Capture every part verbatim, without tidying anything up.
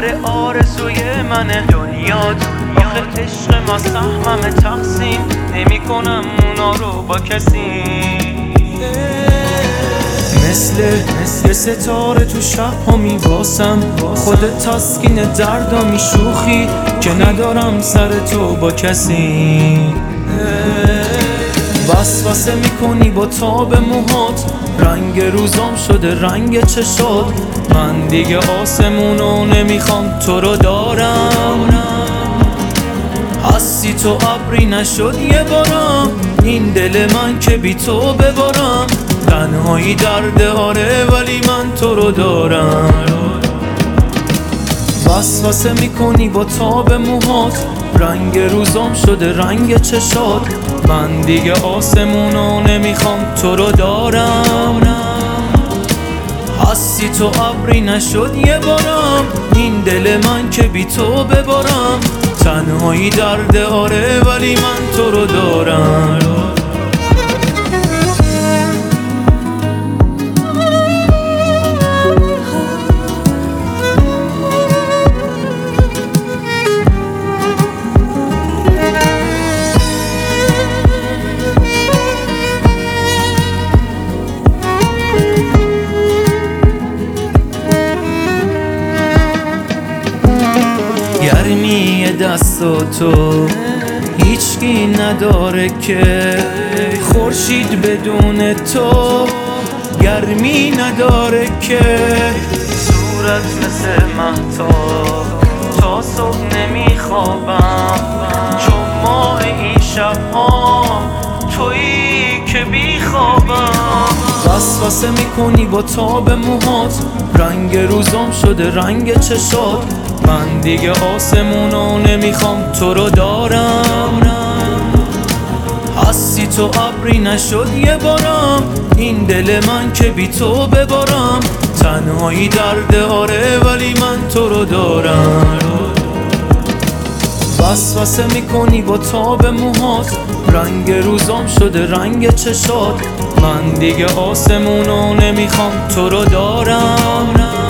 آرزوی منه دنیات. آخه عشق ما سهمم تقسیم نمی کنم اونا رو با کسی. مثل یه ستاره تو شب ها میواسم، خودت تسکین دردا میشوخی که ندارم سر تو با کسی. وسوسه میکنی با تاب موهات، رنگ روزام شده رنگ چشات. من دیگه آسمونو نمیخوام تو رو دارم. هستی تو ابری نشد یه بارم، این دل من که بی تو ببارم. تنهایی درده آره ولی من تو رو دارم. وسوسه میکنی با تاب موهات، رنگ روزام شده رنگ چشات. من دیگه آسمونو نمیخوام تو رو دارم. هستی تو ابری نشد یه بارم، این دل من که بی تو ببارم. تنهایی درده آره ولی من تو رو دارم. گرمی دست و تو هیچکی نداره که، خورشید بدون تو گرمی نداره که. صورت مثل مهتاب تا صبح نمیخوابم، چون ماه این شبها تویی که بیخوابم. وسوسه میکنی با تاب موهات، رنگ روزام شده رنگ چشات. من دیگه آسمونو نمیخوام تو رو دارم. هستی تو ابری نشد یه بارم، این دل من که بی تو ببارم. تنهایی درده آره ولی من تو رو دارم. وسوسه میکنی با تاب موهات، رنگ روزام شده رنگ چشات. من دیگه آسمونو نمیخوام تو رو دارم.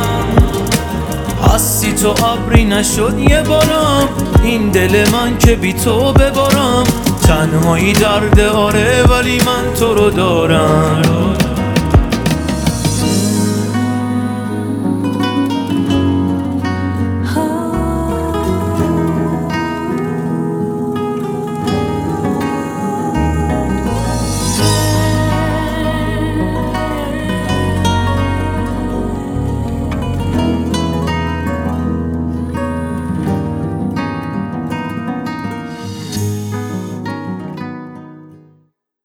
هستی تو ابری نشد یه بارم، این دل من که بی تو ببارم. تنهایی درده آره ولی من تو رو دارم.